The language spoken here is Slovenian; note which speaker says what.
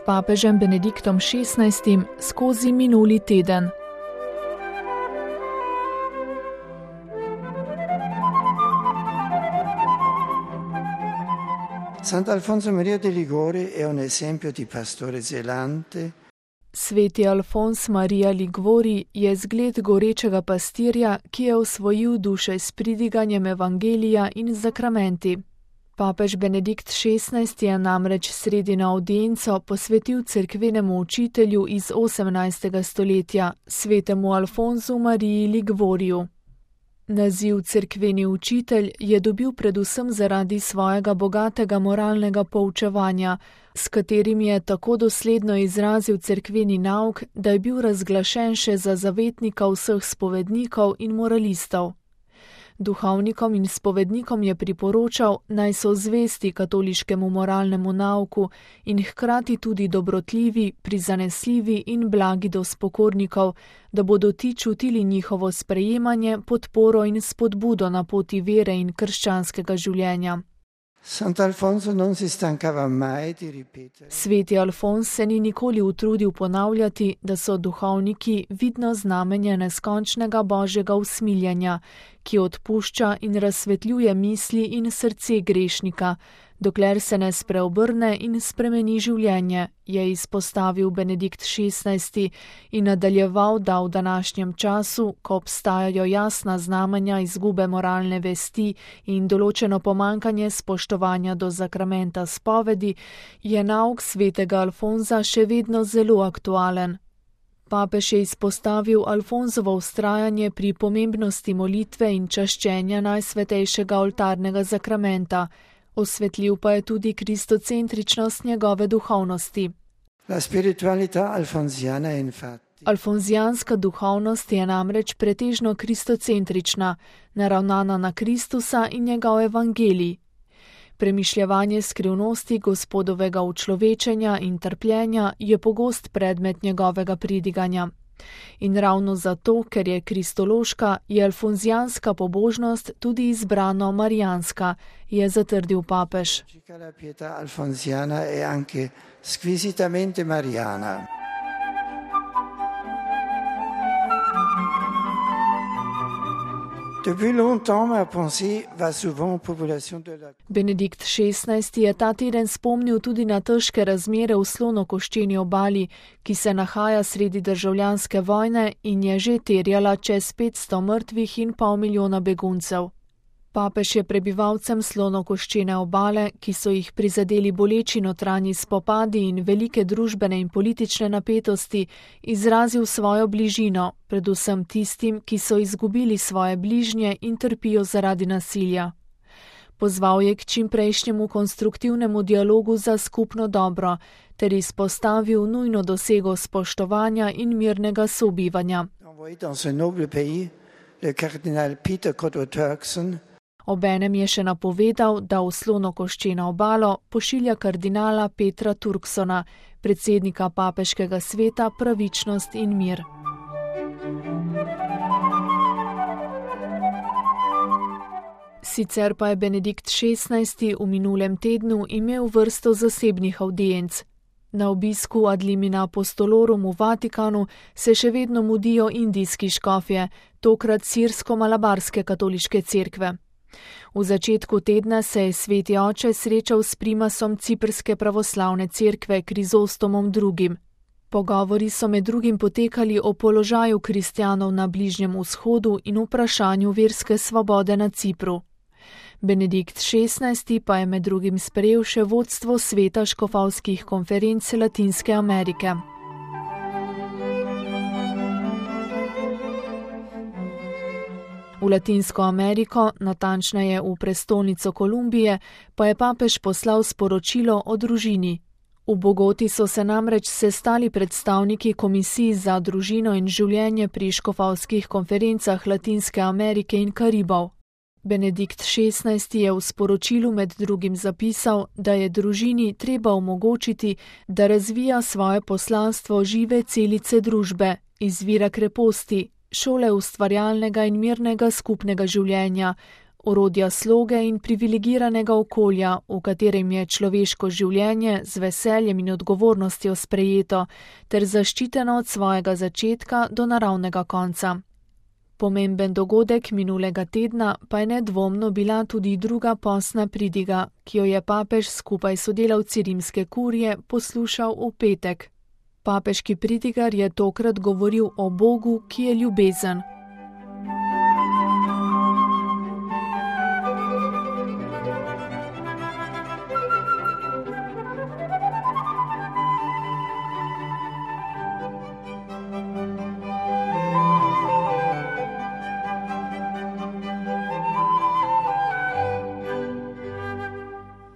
Speaker 1: papežem Benediktom XVI skozi minuli teden.
Speaker 2: Sant'Alfonso Maria de Liguori è un esempio di pastore zelante.
Speaker 1: Sveti Alfons Maria Liguori je zgled gorečega pastirja, ki je osvojil duše s pridiganjem evangelija in zakramenti. Papež Benedikt XVI je namreč sredi na avdienco posvetil cerkvenemu učitelju iz 18. stoletja, svetemu Alfonsu Mariji Liguoriju. Naziv cerkveni učitelj je dobil predvsem zaradi svojega bogatega moralnega poučevanja, s katerim je tako dosledno izrazil cerkveni nauk, da je bil razglašen še za zavetnika vseh spovednikov in moralistov. Duhovnikom in spovednikom je priporočal, naj so zvesti katoliškemu moralnemu nauku in hkrati tudi dobrotljivi, prizanesljivi in blagi do spokornikov, da bodo ti čutili njihovo sprejemanje, podporo in spodbudo na poti vere in krščanskega življenja.
Speaker 2: Sant'Alfonso non si stancava mai di ripetere.
Speaker 1: Sveti Alfons se ni nikoli utrudil ponavljati, da so duhovniki vidno znamenje neskončnega božjega usmiljenja, ki odpušča in razsvetljuje misli in srce grešnika, dokler se ne spreobrne in spremeni življenje, je izpostavil Benedikt XVI in nadaljeval, da v današnjem času, ko obstajajo jasna znamenja izgube moralne vesti in določeno pomankanje spoštovanja do zakramenta spovedi, je nauk svetega Alfonza še vedno zelo aktualen. Papež je izpostavil Alfonsovo vztrajanje pri pomembnosti molitve in čaščenja najsvetejšega oltarnega zakramenta, osvetlil pa je tudi kristocentričnost njegove duhovnosti.
Speaker 2: La spiritualità alfonsiana è infatti
Speaker 1: Alfonzijanska duhovnost je namreč pretežno kristocentrična, naravnana na Kristusa in njegov evangelij. Premišljevanje skrivnosti Gospodovega učlovečenja in trpljenja je pogost predmet njegovega pridiganja. In ravno zato, ker je kristološka, je alfonzijanska pobožnost tudi izbrano marijanska, je zatrdil papež.
Speaker 2: la pietà alfonsiana è anche squisitamente mariana. Depuis longtemps, ma pensée va souvent aux populations de la...
Speaker 1: Benedikt XVI je ta teden spomnil tudi na težke razmere v Slonokoščeni obali, ki se nahaja sredi državljanske vojne in je že terjala čez 500 mrtvih in pol milijona beguncev. Papež je prebivalcem Slonokoščene obale, ki so jih prizadeli boleči notranji spopadi in velike družbene in politične napetosti, izrazil svojo bližino, predvsem tistim, ki so izgubili svoje bližnje in trpijo zaradi nasilja. Pozval je k čimprejšnjemu konstruktivnemu dialogu za skupno dobro, ter izpostavil nujno dosego spoštovanja in mirnega sobivanja. Obenem je še napovedal, da v Slonokoščeno obalo pošilja kardinala Petra Turksona, predsednika papeškega sveta Pravičnost in mir. Sicer pa je Benedikt XVI v minulem tednu imel vrsto zasebnih avdienc. Na obisku ad limina apostolorum v Vatikanu se še vedno mudijo indijski škofje, tokrat sirsko-malabarske katoliške cerkve. V začetku tedna se je sveti oče srečal s primasom ciprske pravoslavne cerkve Krizostomom II. Pogovori so med drugim potekali o položaju kristjanov na Bližnjem vzhodu in vprašanju verske svobode na Cipru. Benedikt XVI pa je med drugim sprejel še vodstvo sveta škofovskih konferenc Latinske Amerike. V Latinsko Ameriko, natančneje v prestolnico Kolumbije, pa je papež poslal sporočilo o družini. V Bogoti so se namreč sestali predstavniki komisij za družino in življenje pri škofovskih konferencah Latinske Amerike in Karibov. Benedikt XVI je v sporočilu med drugim zapisal, da je družini treba omogočiti, da razvija svoje poslanstvo žive celice družbe, izvira kreposti, šole ustvarjalnega in mirnega skupnega življenja, orodja sloge in privilegiranega okolja, v katerem je človeško življenje z veseljem in odgovornostjo sprejeto, ter zaščiteno od svojega začetka do naravnega konca. Pomemben dogodek minulega tedna pa je nedvomno bila tudi druga postna pridiga, ki jo je papež skupaj s sodelavci rimske kurije poslušal v petek. Papeški pridigar je tokrat govoril o Bogu, ki je ljubezen.